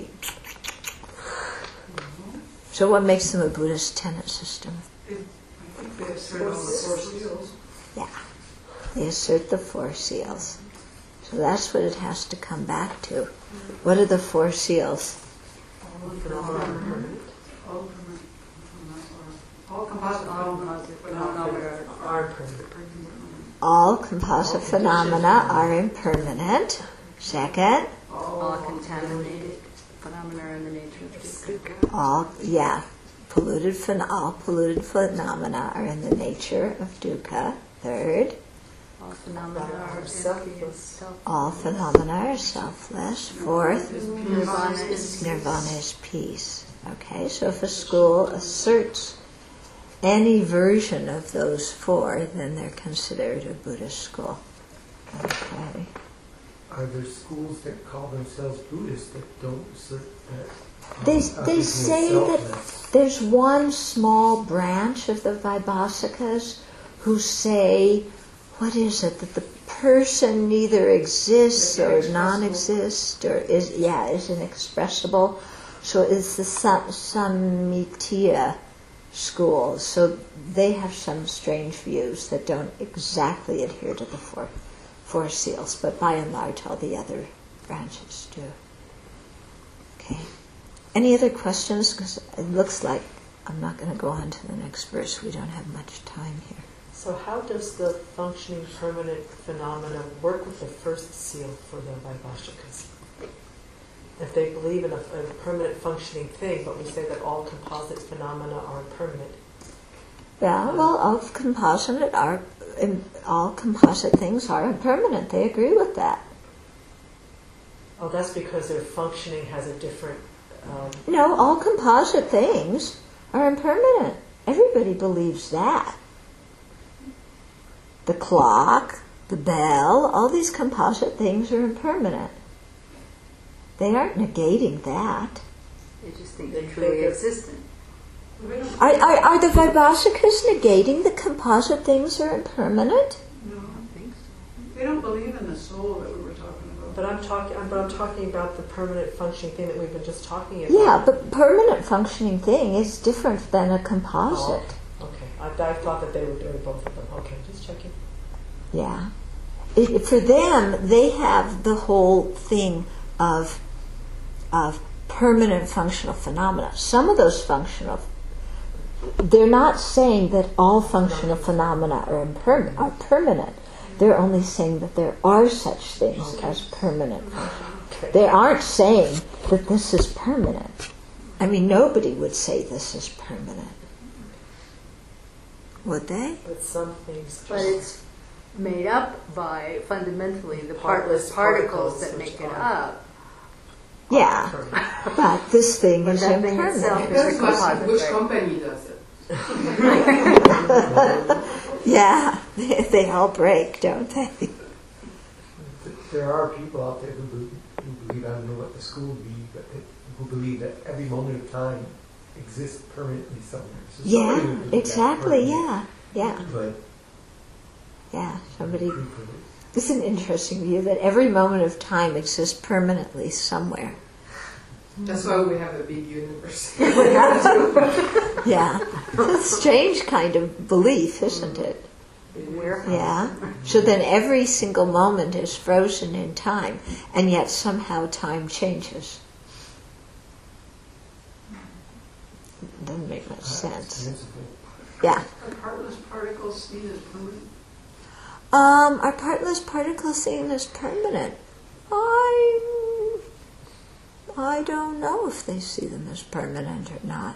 So what makes them a Buddhist tenet system? I think they assert all the four seals. Yeah, they assert the four seals. So that's what it has to come back to. What are the four seals? All permanent. All permanent. All composite phenomena Are permanent. All composite phenomena are impermanent. Second, All contaminated phenomena are in the nature of dukkha. all, yeah, polluted phen- all polluted phenomena are in the nature of dukkha. Third, All phenomena are Selfless. self. all phenomena are selfless. Fourth, Nirvana is nirvana is peace. Okay, so if a school asserts any version of those four, then they're considered a Buddhist school. Okay. Are there schools that call themselves Buddhist that don't assert that? They, um, they being say selfless? that there's one small branch of the Vaibhasikas who say, what is it, that the person neither exists or non-exists or is, yeah, is inexpressible. So it's the Sam- Samitiya school. So they have some strange views that don't exactly adhere to the four, four seals, but by and large all the other branches do. Okay. Any other questions? Because it looks like I'm not going to go on to the next verse. We don't have much time here. So how does the functioning permanent phenomena work with the first seal for the Vaibhashikas? If they believe in a, a permanent functioning thing, but we say that all composite phenomena are permanent. Yeah, well, all composite are all composite things are impermanent. They agree with that. Oh, that's because their functioning has a different. Um, No, all composite things are impermanent. Everybody believes that. The clock, the bell, all these composite things are impermanent. They aren't negating that. They just think They they're truly think existent. Are, are, are the Vaibhasikas negating the composite things are impermanent? No, I don't think so. they don't believe in the soul that we were talking about. but I'm talking. But I'm talking about the permanent functioning thing that we've been just talking about. Yeah, but permanent functioning thing is different than a composite. Oh, okay. I, I thought that they were doing both of them. Okay, just checking. Yeah. It, for them, they have the whole thing of of permanent functional phenomena. Some of those functional, they're not saying that all functional phenomena are, imperm- are permanent. They're only saying that there are such things as permanent functional. Okay. They aren't saying that this is permanent. I mean, nobody would say this is permanent. Would they? But some things. But it's made up by fundamentally the Partless partless particles particles that which make it are- up. Yeah, but this thing But is that thing itself impermanent. is Depends a composite, which right? company does it. Yeah, they, they all break, don't they? Th- There are people out there who, be- who believe, I don't know what the school would be, but they, who believe that every moment of time exists permanently somewhere. So somebody Yeah, would believe that exactly, permanently, yeah, yeah, But yeah. Somebody, proof of it. it's an interesting view that every moment of time exists permanently somewhere. That's why we have a big universe. Yeah, it's a strange kind of belief, isn't it? Yeah. So then every single moment is frozen in time, and yet somehow time changes. doesn't make much sense. Fanciful. Yeah. Are partless particles seen as permanent? Um, are partless particles seen as permanent? I, I don't know if they see them as permanent or not.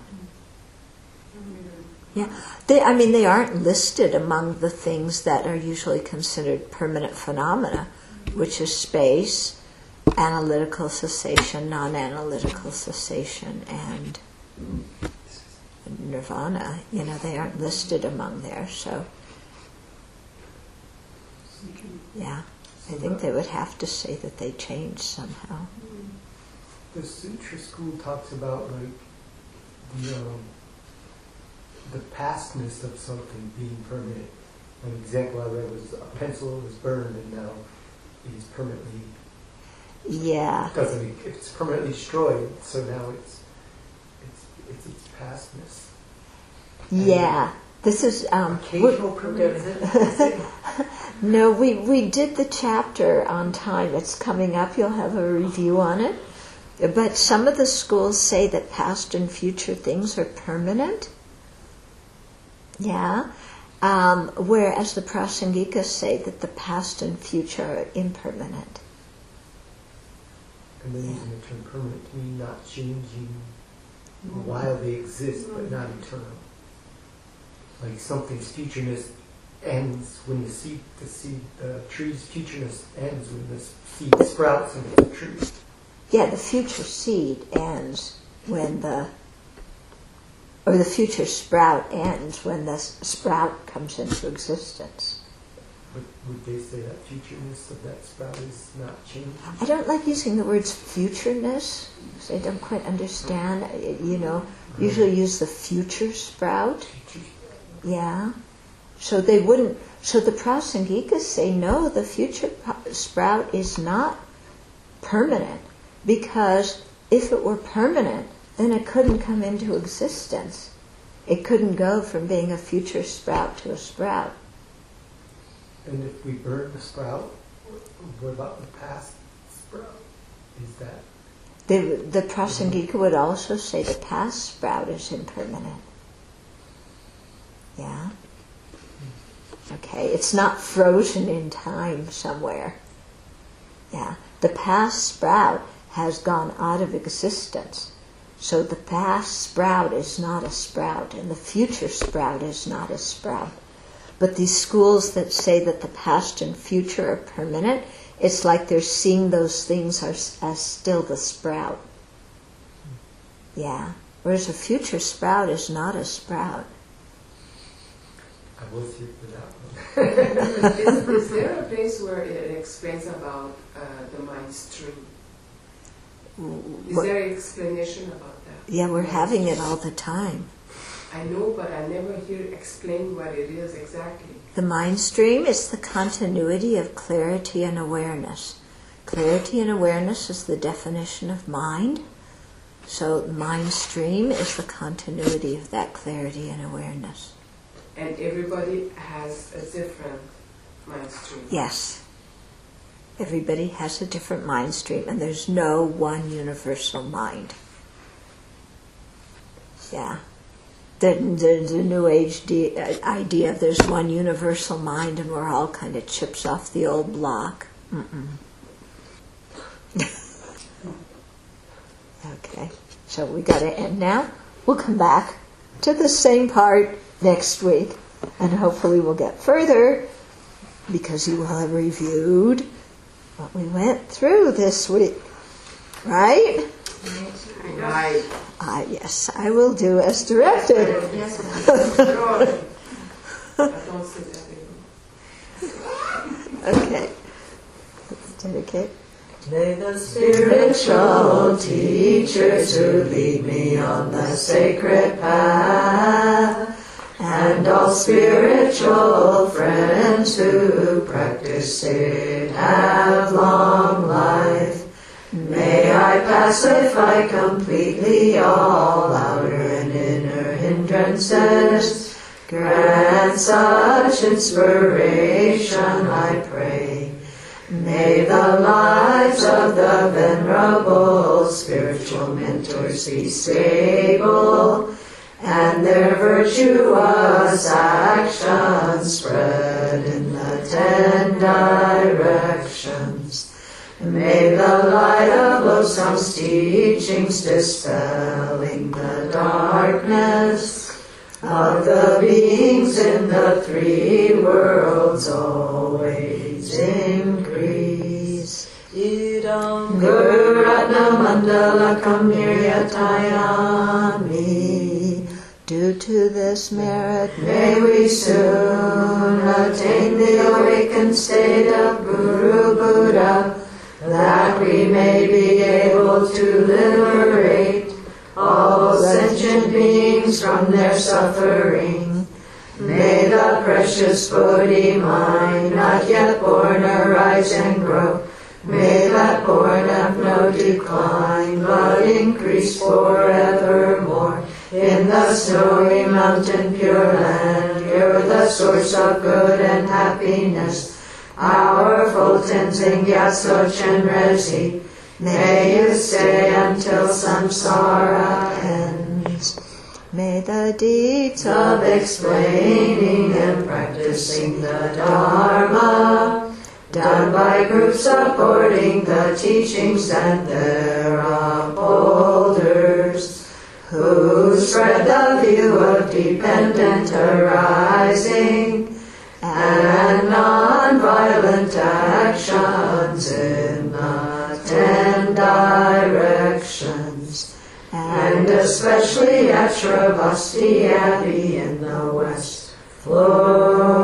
Yeah, they. I mean, they aren't listed among the things that are usually considered permanent phenomena, which is space, analytical cessation, non-analytical cessation, and nirvana. You know, they aren't listed among there. So, yeah, I think they would have to say that they changed somehow. The Sutra school talks about like the um, the pastness of something being permanent. An example I read was a pencil was burned and now it's permanently. Yeah. Doesn't it's permanently destroyed, so now it's it's it's its pastness. Yeah. This is um, occasional permanent. No, we we did the chapter on time. It's coming up. You'll have a review on it. But some of the schools say that past and future things are permanent. Yeah. Um, whereas the Prasangikas say that the past and future are impermanent. And then Yeah. using the term permanent to mean not changing while they exist, but not eternal. Like something's futureness ends when the seed, the seed, the tree's futureness ends when the seed sprouts into the tree. Yeah, the future seed ends when the, or the future sprout ends when the s- sprout comes into existence. But would they say that futureness of that sprout is not changing? I don't like using the words futureness because I don't quite understand. I- You know, usually use the future sprout. Yeah. So they wouldn't. So the Prasangikas say no. The future pro- sprout is not permanent because if it were permanent, then it couldn't come into existence. It couldn't go from being a future sprout to a sprout. And if we burn the sprout, what about the past sprout? Is that The, the Prasangika would also say the past sprout is impermanent. Yeah? Okay, it's not frozen in time somewhere. Yeah, the past sprout has gone out of existence. So the past sprout is not a sprout, and the future sprout is not a sprout. But these schools that say that the past and future are permanent, it's like they're seeing those things as, as still the sprout. Yeah. Whereas a future sprout is not a sprout. I was here for that one. is, is there a place where it explains about uh, the mind stream? Is What- there an explanation about that? Yeah, we're having it all the time. I know, but I never hear explain what it is exactly. The mind stream is the continuity of clarity and awareness. Clarity and awareness is the definition of mind. So mind stream is the continuity of that clarity and awareness. And everybody has a different mind stream. Yes. Everybody has a different mind stream, and there's no one universal mind. Yeah. The, the, the New Age de- idea of there's one universal mind and we're all kind of chips off the old block. Mm-mm. Okay, so we got to end now. We'll come back to the same part next week, and hopefully we'll get further because you will have reviewed what we went through this week. Right? Right. Ah, yes, I will do as directed. I don't see that anymore. Okay. Let's dedicate. May the spiritual teachers who lead me on the sacred path, and all spiritual friends who practice it, have long life. May I pacify completely all outer and inner hindrances. Grant such inspiration, I pray. May the lives of the venerable spiritual mentors be stable, and their virtuous actions spread in the ten directions. May the light of Losam's teachings dispelling the darkness of the beings in the three worlds always increase. Idam Guru Ratna Mandala Kamniryatayami. Due to this merit, may we soon attain the awakened state of Guru Buddha, that we may be able to liberate all sentient beings from their suffering. May the precious Bodhi mind, not yet born, arise and grow. May that born have no decline, but increase forevermore. In the snowy mountain pure land, you're the source of good and happiness. Our Fulton Gyatso Chenrezig, may you stay until samsara ends. May the deeds of explaining and practicing the Dharma, done by groups supporting the teachings and their upholders, who spread the view of dependent arising and non-violent actions in the ten directions, and especially at Shravasti Abbey in the west. Flow